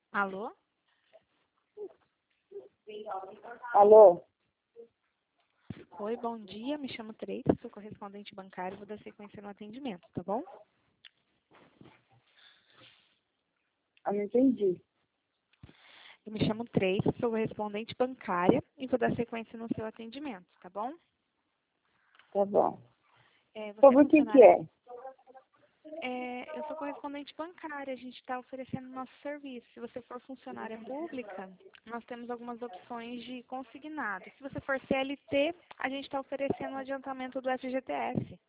Alô? Alô? Oi, bom dia. Me chamo Tracy, sou correspondente bancário. Vou dar sequência no atendimento, tá bom? Eu não entendi. Eu me chamo Tracy, sou correspondente bancária e vou dar sequência no seu atendimento, tá bom? Tá bom. Você é Sobre o que funcionária? é? Eu sou correspondente bancária, a gente está oferecendo nosso serviço. Se você for funcionária pública, nós temos algumas opções de consignado. Se você for CLT, a gente está oferecendo o adiantamento do FGTS.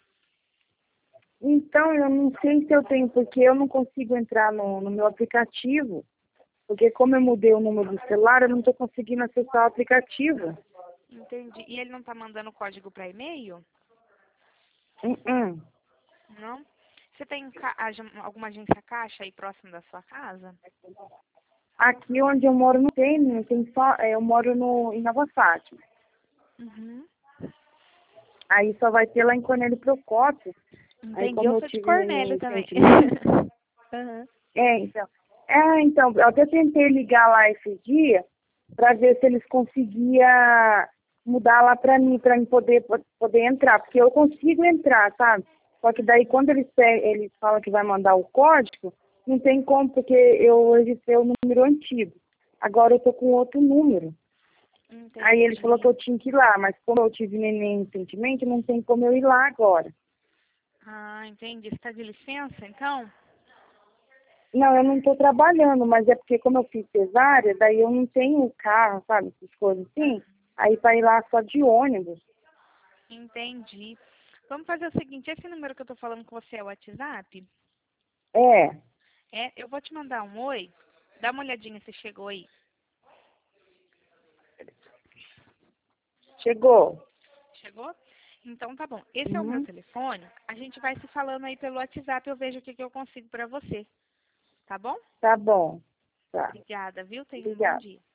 Então, eu não sei se eu tenho, porque eu não consigo entrar no meu aplicativo, porque como eu mudei o número do celular, eu não estou conseguindo acessar o aplicativo. Entendi. E ele não está mandando código para e-mail? Uh-uh. Não? Você tem alguma agência caixa aí próximo da sua casa? Aqui onde eu moro não tem só, eu moro em Nova Fátima. Uhum. Aí só vai ter lá em Cornélio Procópio. Aí Entendi. como Eu eu sou de tive neném Cornélio também. recentemente, Uhum. então. Então, eu até tentei ligar lá esse dia para ver se eles conseguiam mudar lá para mim poder entrar, porque eu consigo entrar, sabe? Só que daí quando eles falam que vai mandar o código, não tem como, porque eu registrei o número antigo. Agora eu tô com outro número. Aí ele falou que Entendi. eu tinha que ir lá, mas como eu tive neném recentemente, não tem como eu ir lá agora. Ah, entendi. Você está de licença, então? Não, eu não estou trabalhando, mas é porque como eu fiz cesárea, daí eu não tenho carro, sabe, essas coisas assim. Aí para ir lá só de ônibus. Entendi. Vamos fazer o seguinte, esse número que eu tô falando com você é o WhatsApp? É, Eu vou te mandar um oi. Dá uma olhadinha se chegou aí. chegou. Chegou? Então tá bom. Esse é o meu Uhum. telefone. A gente vai se falando aí pelo WhatsApp, eu vejo o que eu consigo pra você. Tá bom? Tá bom. Tá. Obrigada, viu? Tenha um bom Obrigada. dia.